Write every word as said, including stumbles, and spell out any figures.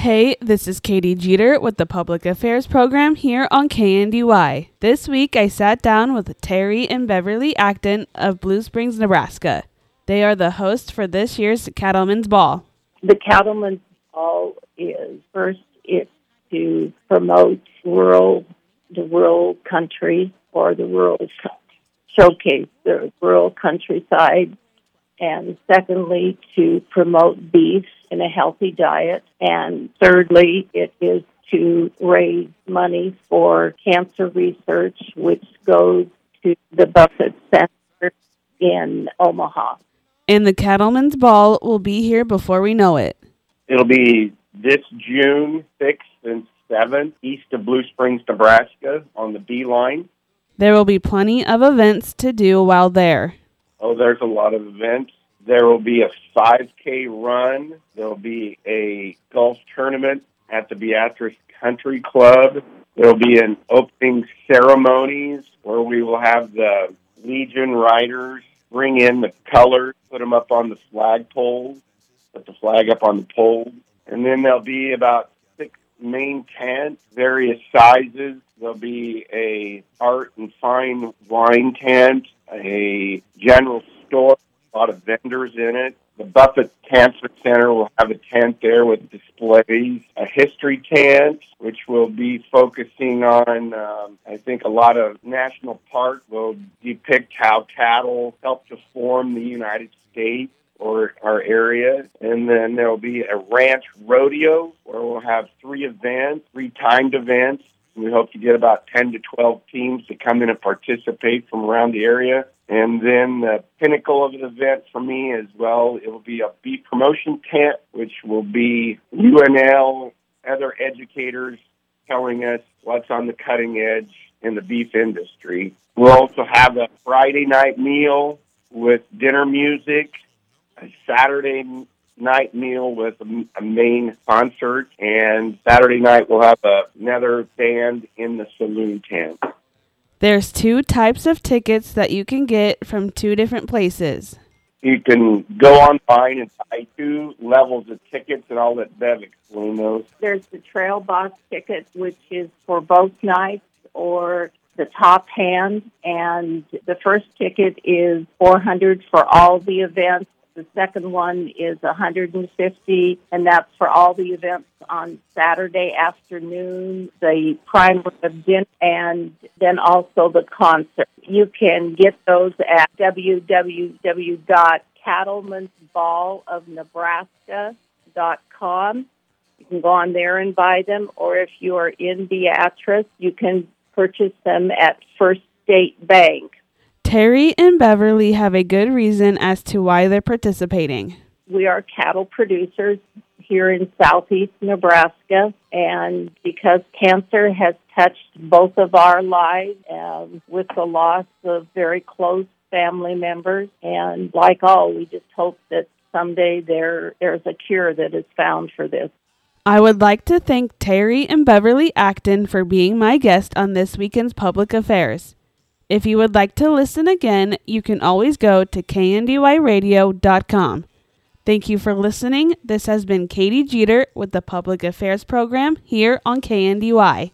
Hey, this is Katie Jeter with the Public Affairs Program here on K N D Y. This week I sat down with Terry and Beverly Acton of Blue Springs, Nebraska. They are the hosts for this year's Cattlemen's Ball. The Cattlemen's Ball is, first, it's to promote rural, the rural country or the rural, showcase the rural countryside. And secondly, to promote beef in a healthy diet. And thirdly, it is to raise money for cancer research, which goes to the Buffett Center in Omaha. And the Cattlemen's Ball will be here before we know it. It'll be this June sixth and seventh, east of Blue Springs, Nebraska, on the B line. There will be plenty of events to do while there. Oh, there's a lot of events. There will be a five K run. There will be a golf tournament at the Beatrice Country Club. There will be an opening ceremonies where we will have the Legion riders bring in the colors, put them up on the flagpoles, put the flag up on the poles. And then there'll be about six main tents, various sizes. There'll be a art and fine wine tent, a general store, a lot of vendors in it. The Buffett Cancer Center will have a tent there with displays, a history tent, which will be focusing on, um, I think, a lot of national parks will depict how cattle helped to form the United States or our area. And then there will be a ranch rodeo where we'll have three events, three timed events. We hope to get about ten to twelve teams to come in and participate from around the area. And then the pinnacle of the event for me as well, it will be a beef promotion tent, which will be U N L, other educators telling us what's on the cutting edge in the beef industry. We'll also have a Friday night meal with dinner music, a Saturday night meal with a, a main concert, and Saturday night we'll have a, another band in the saloon tent. There's two types of tickets that you can get from two different places. You can go online and buy two levels of tickets, and I'll let Bev explain those. There's the Trail Box ticket, which is for both nights, or the top hand, and the first ticket is four hundred dollars for all the events. The second one is one hundred fifty dollars, and that's for all the events on Saturday afternoon, the prime rib dinner, and then also the concert. You can get those at w w w dot cattlemans ball of nebraska dot com. You can go on there and buy them, or if you are in Beatrice, you can purchase them at First State Bank. Terry and Beverly have a good reason as to why they're participating. We are cattle producers here in southeast Nebraska, and because cancer has touched both of our lives um, with the loss of very close family members, and like all, we just hope that someday there there's a cure that is found for this. I would like to thank Terry and Beverly Acton for being my guest on this weekend's Public Affairs. If you would like to listen again, you can always go to K N D Y radio dot com. Thank you for listening. This has been Katie Jeter with the Public Affairs Program here on K N D Y.